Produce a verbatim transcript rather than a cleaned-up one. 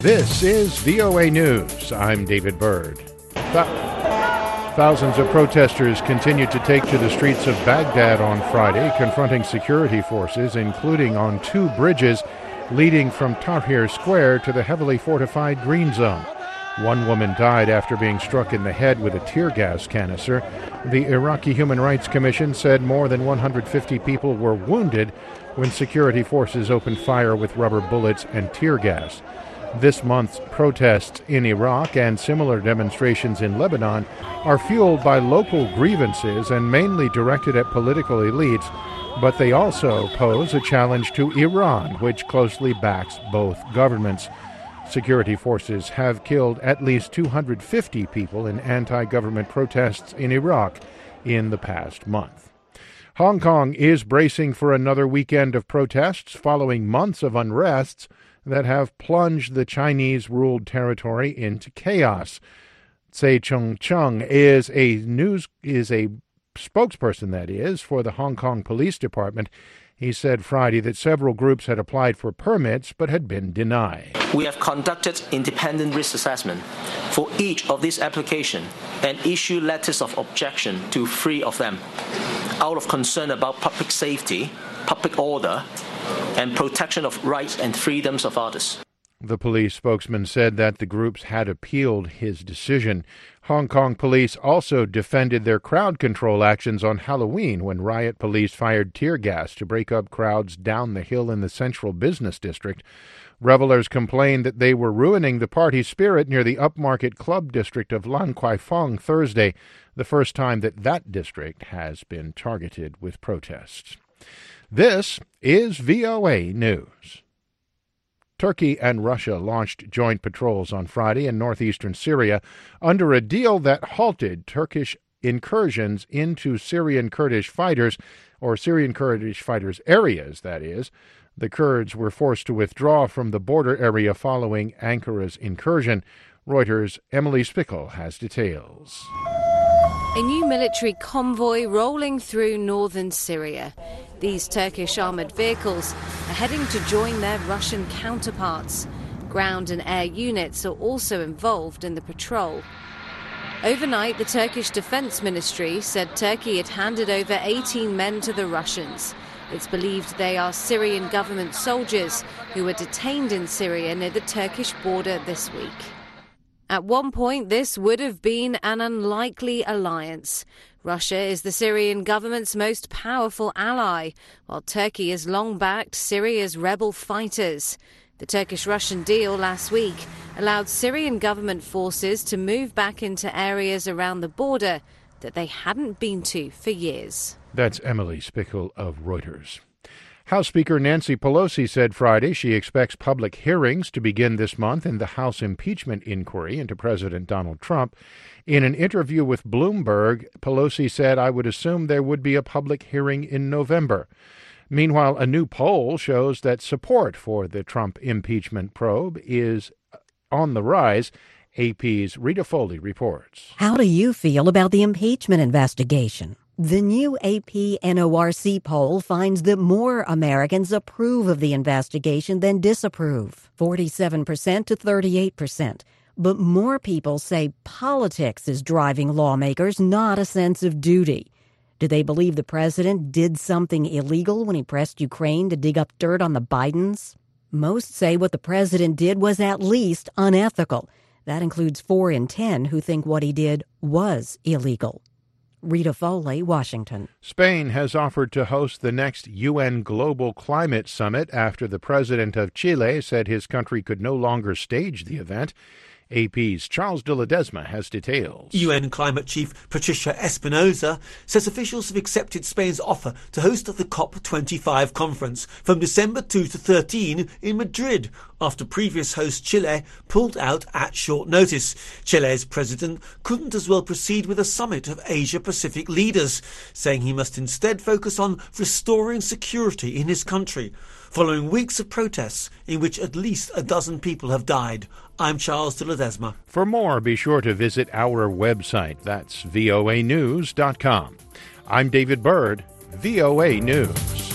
This is V O A News. I'm David Byrd. Th- Thousands of protesters continued to take to the streets of Baghdad on Friday, confronting security forces, including on two bridges leading from Tahrir Square to the heavily fortified Green Zone. One woman died after being struck in the head with a tear gas canister. The Iraqi Human Rights Commission said more than one hundred fifty people were wounded when security forces opened fire with rubber bullets and tear gas. This month's protests in Iraq and similar demonstrations in Lebanon are fueled by local grievances and mainly directed at political elites, but they also pose a challenge to Iran, which closely backs both governments. Security forces have killed at least two hundred fifty people in anti-government protests in Iraq in the past month. Hong Kong is bracing for another weekend of protests following months of unrests that have plunged the Chinese-ruled territory into chaos. Tsai Chung-chung is a news is a spokesperson, that is, for the Hong Kong Police Department. He said Friday that several groups had applied for permits but had been denied. We have conducted independent risk assessment for each of these applications and issued letters of objection to three of them, out of concern about public safety, public order, and protection of rights and freedoms of others. The police spokesman said that the groups had appealed his decision. Hong Kong police also defended their crowd control actions on Halloween when riot police fired tear gas to break up crowds down the hill in the central business district. Revelers complained that they were ruining the party spirit near the upmarket club district of Lan Kwai Fong Thursday, the first time that that district has been targeted with protests. This is V O A News. Turkey and Russia launched joint patrols on Friday in northeastern Syria under a deal that halted Turkish incursions into Syrian Kurdish fighters, or Syrian Kurdish fighters' areas, that is. The Kurds were forced to withdraw from the border area following Ankara's incursion. Reuters' Emily Spickle has details. A new military convoy rolling through northern Syria. These Turkish armoured vehicles are heading to join their Russian counterparts. Ground and air units are also involved in the patrol. Overnight, the Turkish Defence Ministry said Turkey had handed over eighteen men to the Russians. It's believed they are Syrian government soldiers who were detained in Syria near the Turkish border this week. At one point, this would have been an unlikely alliance. Russia is the Syrian government's most powerful ally, while Turkey has long backed Syria's rebel fighters. The Turkish-Russian deal last week allowed Syrian government forces to move back into areas around the border that they hadn't been to for years. That's Emily Spickle of Reuters. House Speaker Nancy Pelosi said Friday she expects public hearings to begin this month in the House impeachment inquiry into President Donald Trump. In an interview with Bloomberg, Pelosi said, "I would assume there would be a public hearing in November." Meanwhile, a new poll shows that support for the Trump impeachment probe is on the rise. A P's Rita Foley reports. How do you feel about the impeachment investigation? The new A P N O R C poll finds that more Americans approve of the investigation than disapprove, forty-seven percent to thirty-eight percent. But more people say politics is driving lawmakers, not a sense of duty. Do they believe the president did something illegal when he pressed Ukraine to dig up dirt on the Bidens? Most say what the president did was at least unethical. That includes four in ten who think what he did was illegal. Rita Foley, Washington. Spain has offered to host the next U N Global Climate Summit after the president of Chile said his country could no longer stage the event. A P's Charles de Ledesma has details. U N Climate Chief Patricia Espinosa says officials have accepted Spain's offer to host the COP twenty-five conference from December second to thirteenth in Madrid, after previous host Chile pulled out at short notice. Chile's president couldn't as well proceed with a summit of Asia-Pacific leaders, saying he must instead focus on restoring security in his country, following weeks of protests in which at least a dozen people have died. I'm Charles de Ledesma. For more, be sure to visit our website. That's V O A news dot com. I'm David Byrd, V O A News.